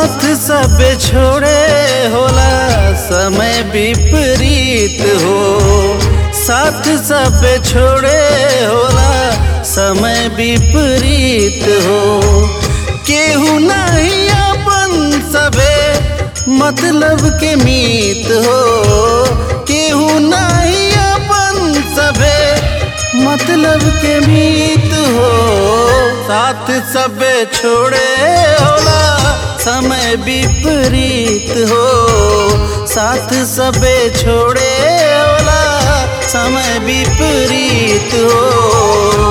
साथ सब छोड़े होला समय विपरीत हो। साथ सब छोड़े होला समय विपरीत हो। केहू नहीं अपन सबे मतलब के मीत हो। केहू नहीं अपन सबे मतलब के मीत हो। साथ सब छोड़े होला समय विपरीत हो। साथ सब छोड़े होला समय विपरीत हो।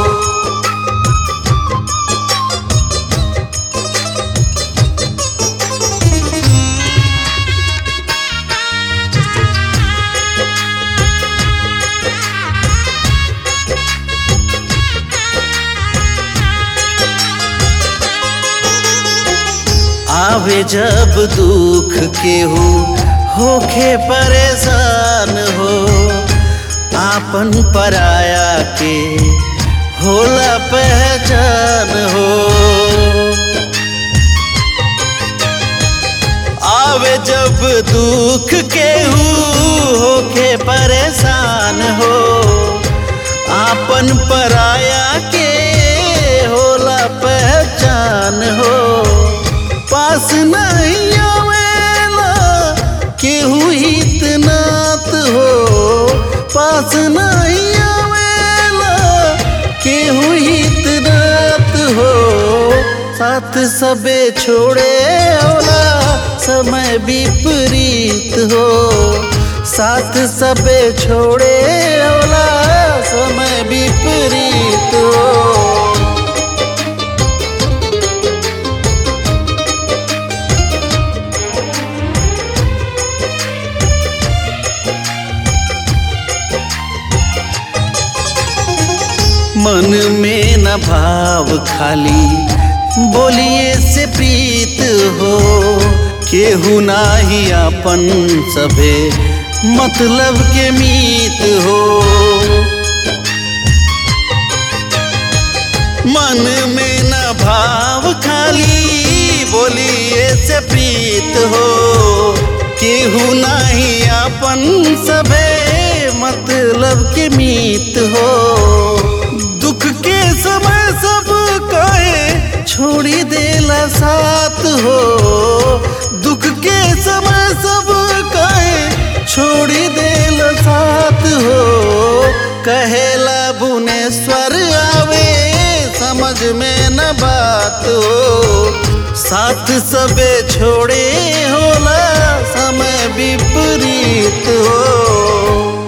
आवे जब दुख केहू होखे परेशान हो। आपन पराया के होला पहचान हो। आवे जब दुख केहू होखे परेशान हो। आपन पराया के होला पहचान हो। पास नहीं आवेला केहू हित नात हो। पास नहीं आवेला केहू हित नात हो। साथ सबे छोड़े होला समय विपरीत हो। साथ सबे छोड़े होला समय विपरीत हो। मन में न भाव खाली बोलिए से प्रीत हो। केहू नाही अपन सबे मतलब के मीत हो। मन में न भाव खाली बोलिए से प्रीत हो। केहू नाही अपन सबे मतलब के मीत हो। दुख के समय सब कहे छोड़ी देला साथ हो। दुख के समय सब कहे छोड़ी देला साथ हो। कहेला भुवनेश्वर आवे समझ में न बात हो। साथ सबे छोड़े होला समय विपरीत हो।